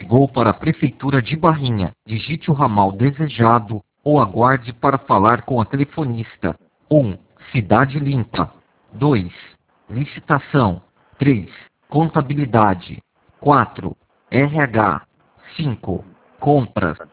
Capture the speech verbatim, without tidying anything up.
Ligou para a Prefeitura de Barrinha. Digite o ramal desejado ou aguarde para falar com a telefonista. um. Cidade limpa. dois. Licitação. três. Contabilidade. quatro. R H. cinco. Compras.